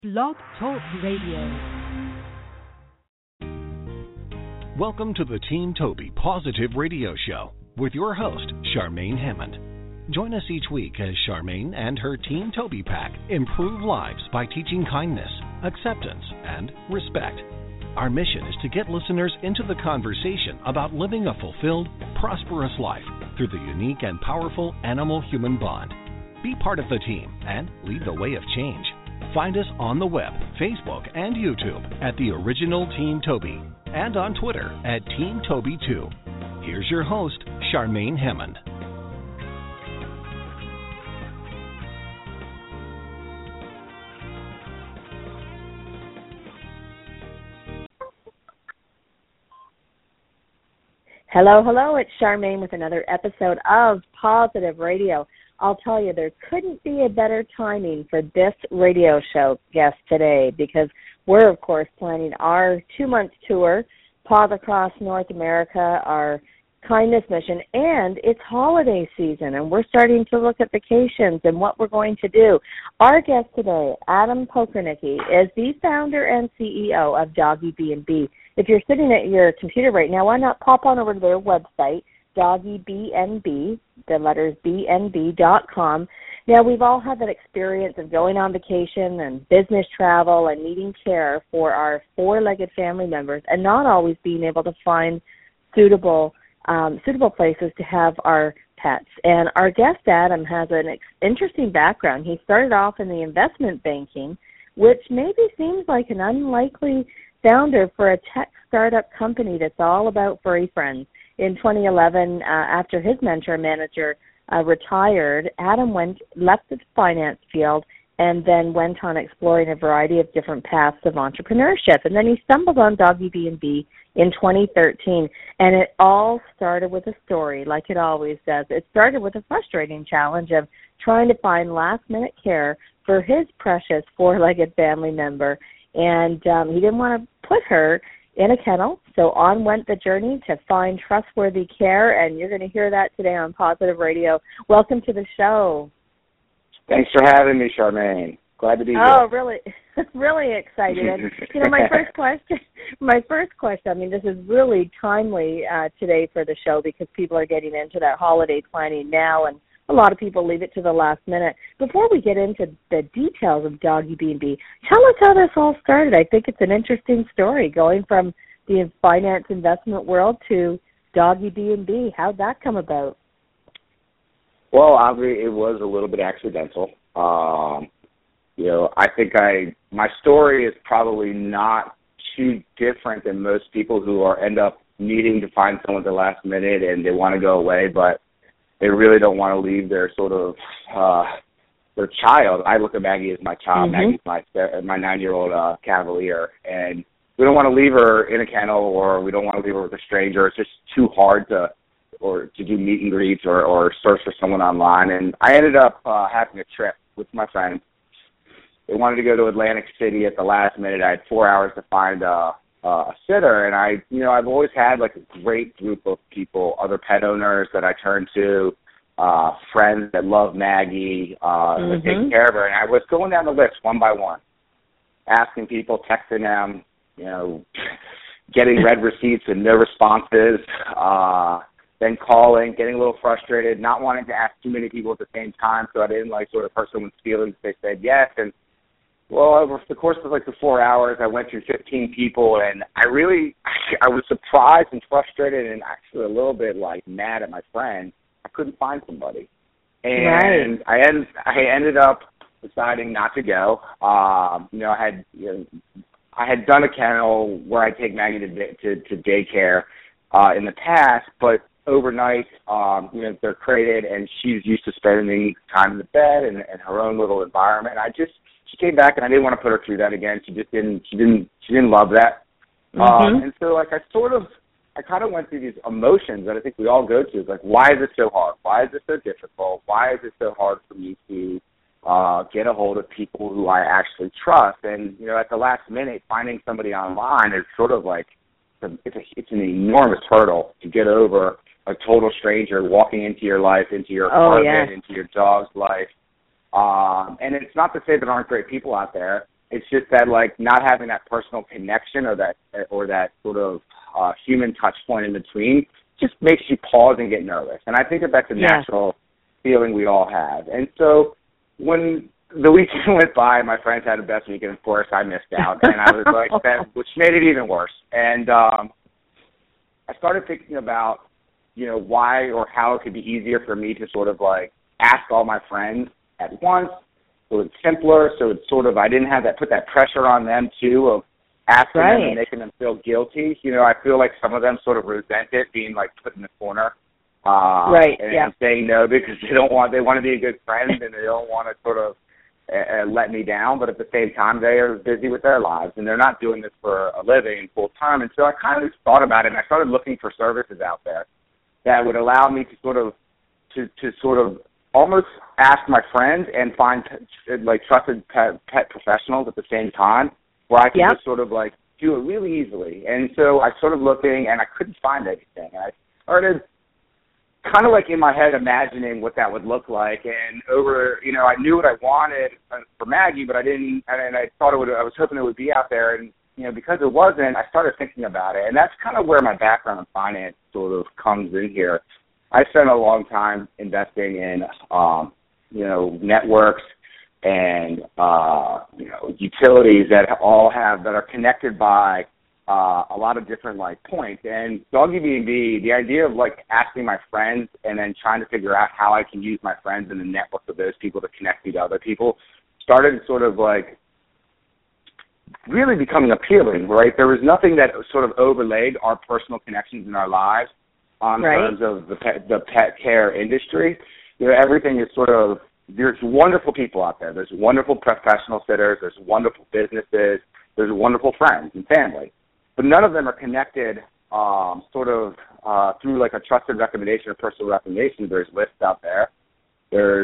Blog Talk Radio. Welcome to the Team Toby Positive Radio Show with your host, Charmaine Hammond. Join us each week as Charmaine and her Team Toby pack improve lives by teaching kindness, acceptance, and respect. Our mission is to get listeners into the conversation about living a fulfilled, prosperous life through the unique and powerful animal-human bond. Be part of the team and lead the way of change. Find us on the web, Facebook, and YouTube at The Original Team Toby and on Twitter at Team Toby2. Here's your host, Charmaine Hammond. Hello, it's Charmaine with another episode of Positive Radio. I'll tell you, there couldn't be a better timing for this radio show guest today because we're, of course, planning our 2-month tour, Paws Across North America, our kindness mission, and it's holiday season, and we're starting to look at vacations and what we're going to do. Our guest today, Adam Pokranicki, is the founder and CEO of Doggy B&B. If you're sitting at your computer right now, why not pop on over to their website, doggybnb, the letters bnb.com. Now, we've all had that experience of going on vacation and business travel and needing care for our 4-legged family members and not always being able to find suitable places to have our pets. And our guest, Adam, has an interesting background. He started off in the investment banking, which maybe seems like an unlikely founder for a tech startup company that's all about furry friends. In 2011, after his mentor manager retired, Adam left the finance field and then went on exploring a variety of different paths of entrepreneurship. And then he stumbled on Doggy B&B in 2013, and it all started with a story, like it always does. It started with a frustrating challenge of trying to find last-minute care for his precious 4-legged family member, and he didn't want to put her in a kennel, so on went the journey to find trustworthy care, and you're going to hear that today on Positive Radio. Welcome to the show. Thanks for having me, Charmaine. Glad to be here. Oh, really, really excited. And, my first question, I mean, this is really timely today for the show because people are getting into that holiday planning now, and a lot of people leave it to the last minute. Before we get into the details of Doggy B&B, tell us how this all started. I think it's an interesting story, going from the finance investment world to Doggy B&B. How'd that come about? Well, obviously, it was a little bit accidental. I think my story is probably not too different than most people who end up needing to find someone at the last minute and they want to go away, but they really don't want to leave their sort of their child. I look at Maggie as my child. Mm-hmm. Maggie's my 9-year-old Cavalier, and we don't want to leave her in a kennel or we don't want to leave her with a stranger. It's just too hard to do meet and greets or search for someone online. And I ended up having a trip with my friends. They wanted to go to Atlantic City at the last minute. I had 4 hours to find a sitter, and I've always had like a great group of people, other pet owners that I turn to, friends that love Maggie, that take care of her. And I was going down the list one by one, asking people, texting them, getting red receipts and no responses, then calling, getting a little frustrated, not wanting to ask too many people at the same time, so I didn't sort of hurt someone's feelings if they said yes. And well, over the course of the 4 hours, I went through 15 people, and I was surprised and frustrated and actually a little bit mad at my friend. I couldn't find somebody. And right. I ended up deciding not to go. I had done a kennel where I take Maggie to daycare in the past, but overnight, they're crated, and she's used to spending time in the bed and her own little environment. She came back, and I didn't want to put her through that again. She didn't love that. And so, I kind of went through these emotions that I think we all go through. It's why is this so hard? Why is this so difficult? Why is it so hard for me to get a hold of people who I actually trust? And, at the last minute, finding somebody online is sort of it's an enormous hurdle to get over a total stranger walking into your life, into your apartment, into your dog's life. And it's not to say there aren't great people out there. It's just that, like, not having that personal connection or that sort of human touch point in between just makes you pause and get nervous. And I think that's a natural feeling we all have. And so when the weekend went by, my friends had the best weekend. Of course, I missed out, and I was like, which made it even worse. And I started thinking about, why or how it could be easier for me to sort of like ask all my friends at once, so it's simpler. So it's sort of, I didn't have put that pressure on them too of asking them and making them feel guilty. I feel like some of them sort of resent it being like put in the corner. And saying no because they want to be a good friend and they don't want to sort of let me down, but at the same time they are busy with their lives and they're not doing this for a living full time. And so I kind of thought about it and I started looking for services out there that would allow me to sort of almost ask my friends and find like trusted pet professionals at the same time where I could just sort of like do it really easily. And so I started looking and I couldn't find anything. I started kind of like in my head imagining what that would look like, and I knew what I wanted for Maggie, but I didn't, and I thought I was hoping it would be out there, and because it wasn't, I started thinking about it, and that's kind of where my background in finance sort of comes in here. I spent a long time investing in networks and utilities that are connected by a lot of different like points. And Doggy B&B, the idea of like asking my friends and then trying to figure out how I can use my friends and the network of those people to connect me to other people started sort of like really becoming appealing, right? There was nothing that sort of overlaid our personal connections in our lives on terms of the pet care industry. Everything is sort of, there's wonderful people out there. There's wonderful professional sitters. There's wonderful businesses. There's wonderful friends and family. But none of them are connected through like a trusted recommendation or personal recommendation. There's lists out there. There's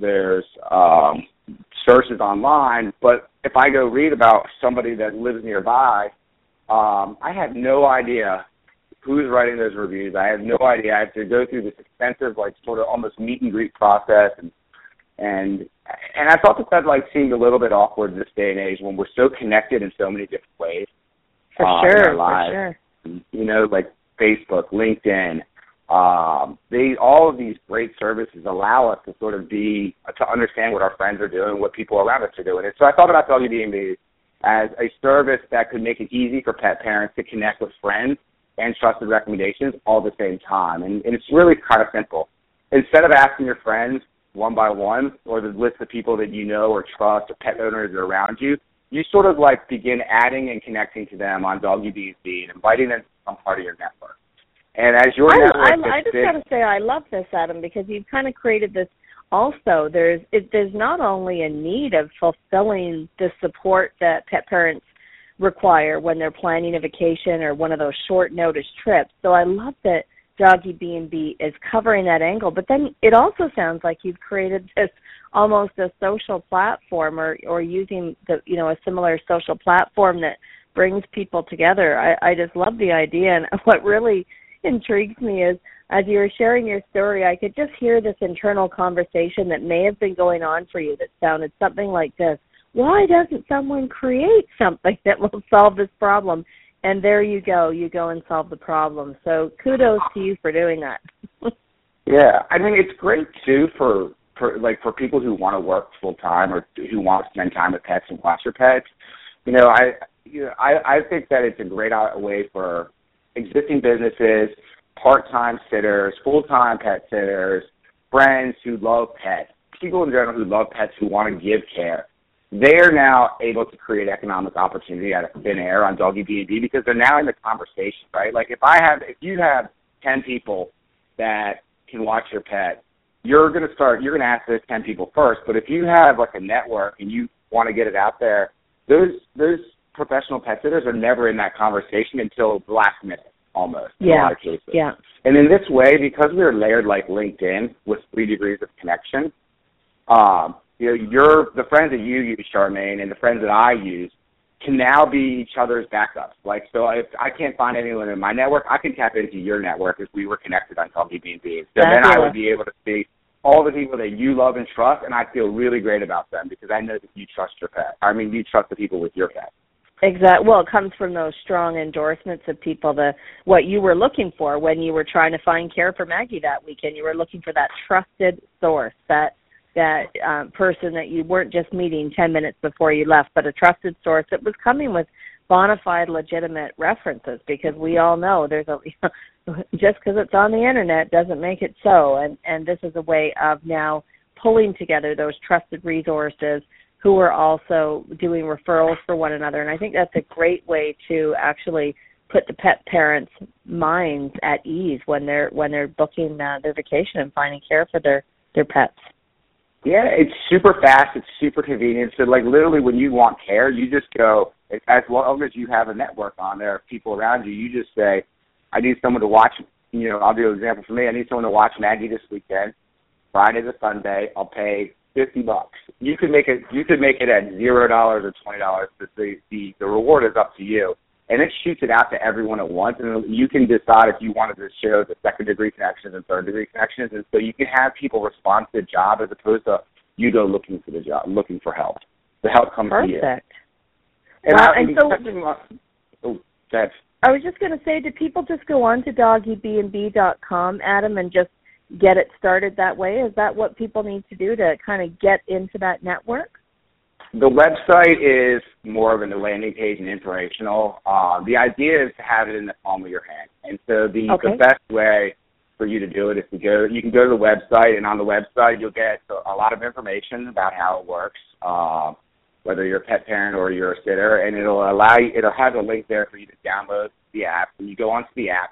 searches online. But if I go read about somebody that lives nearby, I have no idea who's writing those reviews. I have no idea. I have to go through this extensive, like, sort of almost meet and greet process, and I thought that like seemed a little bit awkward in this day and age when we're so connected in so many different ways. For sure. Like Facebook, LinkedIn, all of these great services allow us to sort of to understand what our friends are doing, what people around us are doing. And so I thought about Doggy B&B as a service that could make it easy for pet parents to connect with friends and trusted recommendations all at the same time. And it's really kind of simple. Instead of asking your friends one by one or the list of people that you know or trust or pet owners that are around you, you sort of like begin adding and connecting to them on Doggy B&B and inviting them to become part of your network. And as your network I just got to say I love this, Adam, because you've kind of created this also. There's not only a need of fulfilling the support that pet parents require when they're planning a vacation or one of those short notice trips. So I love that Doggy B&B is covering that angle. But then it also sounds like you've created this almost a social platform or using a similar social platform that brings people together. I just love the idea. And what really intrigues me is as you were sharing your story, I could just hear this internal conversation that may have been going on for you that sounded something like this. Why doesn't someone create something that will solve this problem? And there you go and solve the problem. So kudos to you for doing that. Yeah, I mean, it's great too for people who want to work full time or who want to spend time with pets and watch their pets. I think that it's a great way for existing businesses, part-time sitters, full-time pet sitters, friends who love pets, people in general who love pets who want to give care. They are now able to create economic opportunity out of thin air on Doggy B&B because they're now in the conversation, right? Like if you have 10 people that can watch your pet, you're going to ask those 10 people first. But if you have like a network and you want to get it out there, those professional pet sitters are never in that conversation until the last minute, almost, in a lot of cases. Yeah. And in this way, because we're layered like LinkedIn with 3 degrees of connection, the friends that you use, Charmaine, and the friends that I use can now be each other's backups. Like, so if I can't find anyone in my network, I can tap into your network if we were connected on Doggy B&B. So then I would be able to see all the people that you love and trust, and I feel really great about them because I know that you trust your pet. I mean, you trust the people with your pet. Exactly. Well, it comes from those strong endorsements of people, what you were looking for when you were trying to find care for Maggie that weekend. You were looking for that trusted source, that person that you weren't just meeting 10 minutes before you left, but a trusted source that was coming with bona fide, legitimate references, because we all know there's just because it's on the internet doesn't make it so, and this is a way of now pulling together those trusted resources who are also doing referrals for one another, and I think that's a great way to actually put the pet parents' minds at ease when they're booking their vacation and finding care for their pets. Yeah, it's super fast. It's super convenient. So, like, literally when you want care, you just go, as long as you have a network on there of people around you, you just say, I need someone to watch, I'll do an example for me. I need someone to watch Maggie this weekend, Friday to Sunday. I'll pay $50. You could make it at $0 or $20. The reward is up to you. And it shoots it out to everyone at once, and you can decide if you wanted to show the second-degree connections and third-degree connections, and so you can have people respond to the job as opposed to you go looking for the job, looking for help. The help comes to you. Perfect. I was just going to say, do people just go on to doggybnb.com, Adam, and just get it started that way? Is that what people need to do to kind of get into that network? The website is more of a landing page and informational. The idea is to have it in the palm of your hand. And so the best way for you to do it is you can go to the website, and on the website you'll get a lot of information about how it works, whether you're a pet parent or you're a sitter, and it'll have a link there for you to download the app. And you go onto the app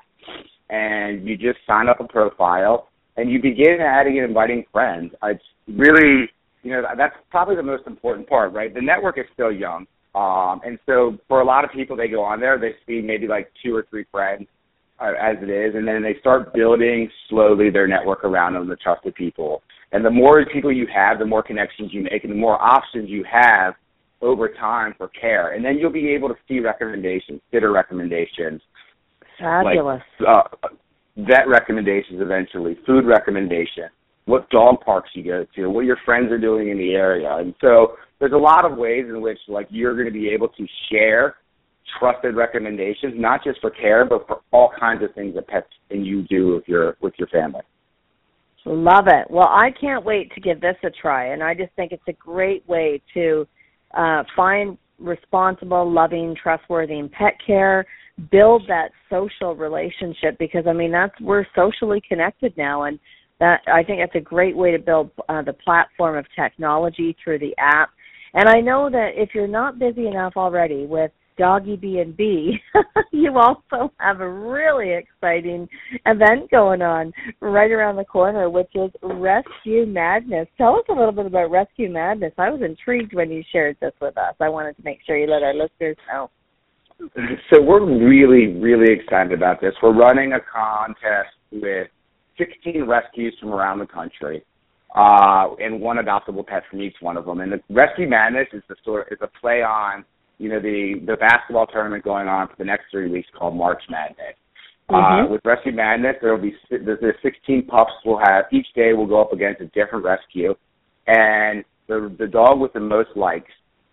and you just sign up a profile and you begin adding and inviting friends. It's really, that's probably the most important part, right? The network is still young. And so for a lot of people, they go on there, they see maybe like 2 or 3 friends as it is, and then they start building slowly their network around them, the trusted people. And the more people you have, the more connections you make, and the more options you have over time for care. And then you'll be able to see recommendations, sitter recommendations. Fabulous. Like, vet recommendations eventually, food recommendations, what dog parks you go to, what your friends are doing in the area. And so there's a lot of ways in which you're going to be able to share trusted recommendations, not just for care, but for all kinds of things that pets and you do with your family. Love it. Well, I can't wait to give this a try, and I just think it's a great way to find responsible, loving, trustworthy pet care, build that social relationship, because, we're socially connected now, and I think that's a great way to build the platform of technology through the app. And I know that if you're not busy enough already with Doggy B&B, you also have a really exciting event going on right around the corner, which is Rescue Madness. Tell us a little bit about Rescue Madness. I was intrigued when you shared this with us. I wanted to make sure you let our listeners know. So we're really, really excited about this. We're running a contest with 16 rescues from around the country, and one adoptable pet from each one of them. And the Rescue Madness is a play on the basketball tournament going on for the next 3 weeks called March Madness. With Rescue Madness, the 16 pups each day will go up against a different rescue, and the dog with the most likes,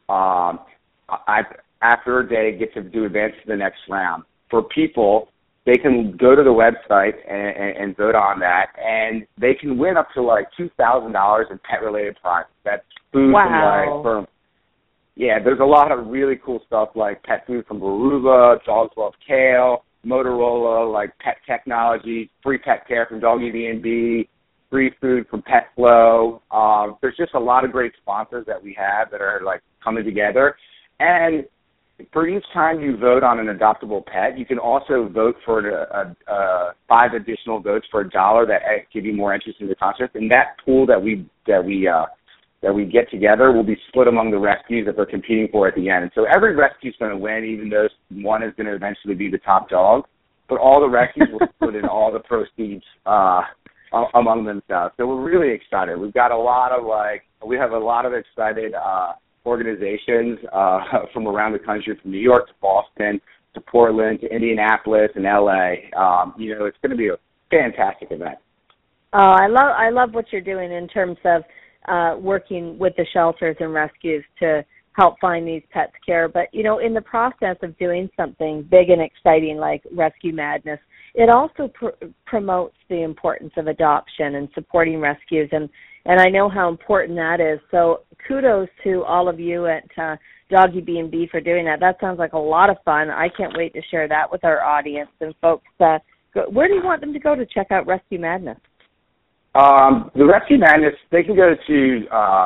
after a day, gets to advance to the next round. For people, they can go to the website and vote on that, and they can win up to $2,000 in pet-related prizes. That's food from there's a lot of really cool stuff like pet food from Baruva, Dogs Love Kale, Motorola, pet technology, free pet care from Doggy B&B, free food from PetFlow. There's just a lot of great sponsors that we have that are coming together. And for each time you vote on an adoptable pet, you can also vote for 5 additional votes for $1 that give you more interest in the contest. And that pool that we get together will be split among the rescues that they're competing for at the end. And so every rescue is going to win, even though one is going to eventually be the top dog. But all the rescues will split in all the proceeds among themselves. So we're really excited. We've got a lot of excited organizations from around the country, from New York to Boston to Portland to Indianapolis and LA. It's going to be a fantastic event. I love what you're doing in terms of working with the shelters and rescues to help find these pets care. But, in the process of doing something big and exciting like Rescue Madness, it also promotes the importance of adoption and supporting rescues. And I know how important that is. So kudos to all of you at Doggy B&B for doing that. That sounds like a lot of fun. I can't wait to share that with our audience. And folks, where do you want them to go to check out Rescue Madness? The Rescue Madness, they can go to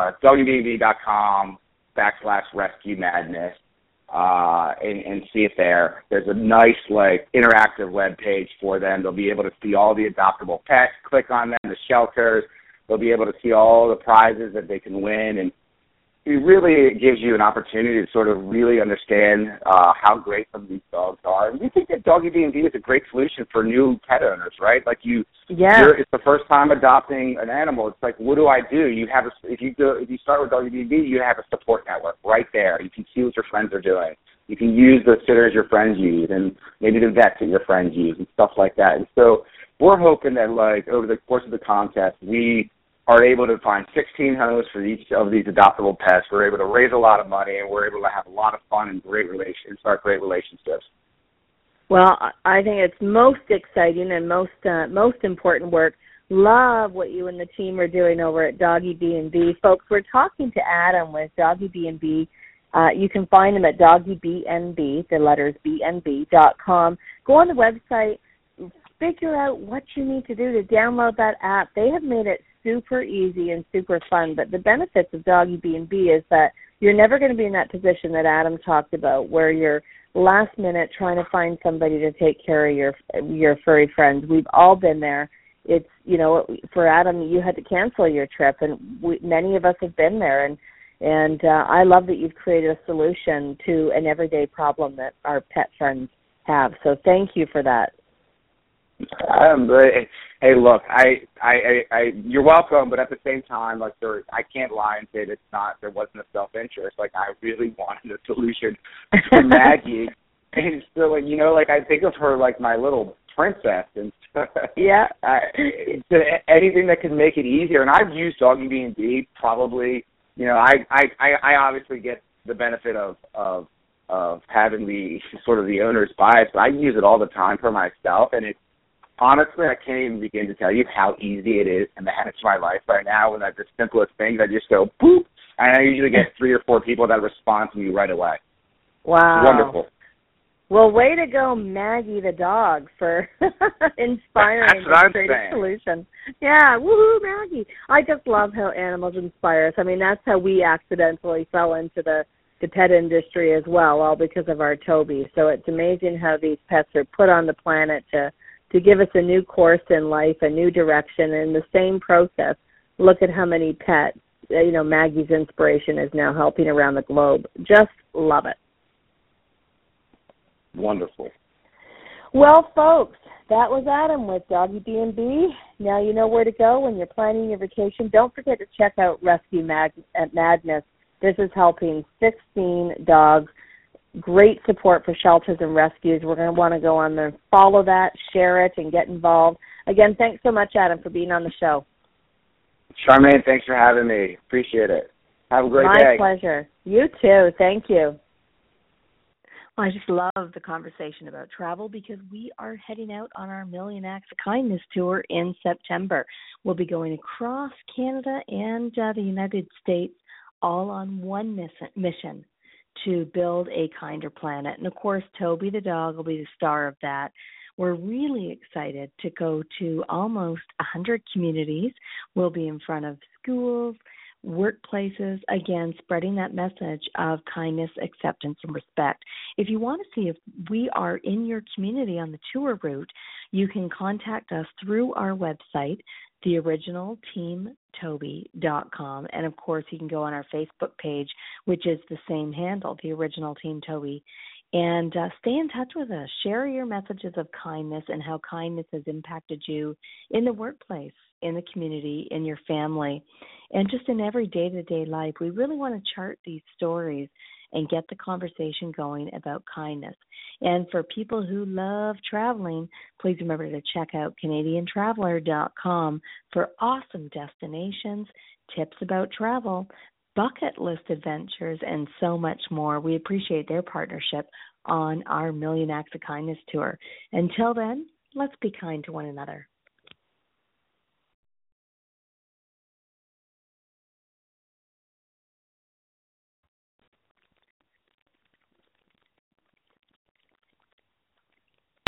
doggybnb.com/Rescue Madness and see it there. There's a nice, interactive web page for them. They'll be able to see all the adoptable pets, click on them, the shelters. They'll be able to see all the prizes that they can win, and it gives you an opportunity to sort of really understand how great some of these dogs are. And we think that Doggy B&B is a great solution for new pet owners, right? It's the first time adopting an animal. It's like, what do I do? If you start with Doggy B&B, you have a support network right there. You can see what your friends are doing. You can use the sitters your friends use, and maybe the vets that your friends use, and stuff like that. And so we're hoping that, over the course of the contest, we are able to find 16 homes for each of these adoptable pets. We're able to raise a lot of money, and we're able to have a lot of fun and start great relationships. Well, I think it's most exciting and most important work. Love what you and the team are doing over at Doggy B&B. Folks, we're talking to Adam with Doggy B&B. You can find him at doggybnb, the letters bnb.com. Go on the website, figure out what you need to do to download that app. They have made it super easy and super fun, but the benefits of Doggy B&B is that you're never going to be in that position that Adam talked about where you're last minute trying to find somebody to take care of your furry friends. We've all been there. It's, for Adam, you had to cancel your trip, and many of us have been there, and I love that you've created a solution to an everyday problem that our pet friends have. So thank you for that. Hey, look, you're welcome, but at the same time, I can't lie and say that there wasn't a self-interest. I really wanted a solution for Maggie, and so, I think of her like my little princess, and yeah, anything that can make it easier. And I've used Doggy B&B probably. I obviously get the benefit of having the sort of the owner's bias, but I use it all the time for myself, and it's. Honestly, I can't even begin to tell you how easy it is to manage my life right now. When the simplest things, I just go boop, and I usually get 3 or 4 people that respond to me right away. Wow. It's wonderful. Well, way to go, Maggie the dog, for inspiring this creative solution. Yeah, woohoo, Maggie. I just love how animals inspire us. I mean, that's how we accidentally fell into the pet industry as well, all because of our Toby. So it's amazing how these pets are put on the planet to give us a new course in life, a new direction, and the same process. Look at how many pets, Maggie's inspiration is now helping around the globe. Just love it. Wonderful. Well, folks, that was Adam with Doggy B&B. Now you know where to go when you're planning your vacation. Don't forget to check out Rescue Madness. This is helping 16 dogs. Great support for shelters and rescues. We're going to want to go on there, follow that, share it, and get involved. Again, thanks so much, Adam, for being on the show. Charmaine, thanks for having me. Appreciate it. Have a great day. My pleasure. You too. Thank you. Well, I just love the conversation about travel because we are heading out on our Million Acts of Kindness tour in September. We'll be going across Canada and the United States all on one mission to build a kinder planet. And, of course, Toby the dog will be the star of that. We're really excited to go to almost 100 communities. We'll be in front of schools, workplaces, again, spreading that message of kindness, acceptance, and respect. If you want to see if we are in your community on the tour route, you can contact us through our website, theoriginalteamtoby.com. And, of course, you can go on our Facebook page, which is the same handle, The Original Team Toby. And stay in touch with us. Share your messages of kindness and how kindness has impacted you in the workplace, in the community, in your family, and just in every day-to-day life. We really want to chart these stories and get the conversation going about kindness. And for people who love traveling, please remember to check out CanadianTraveler.com for awesome destinations, tips about travel, bucket list adventures, and so much more. We appreciate their partnership on our Million Acts of Kindness tour. Until then, let's be kind to one another.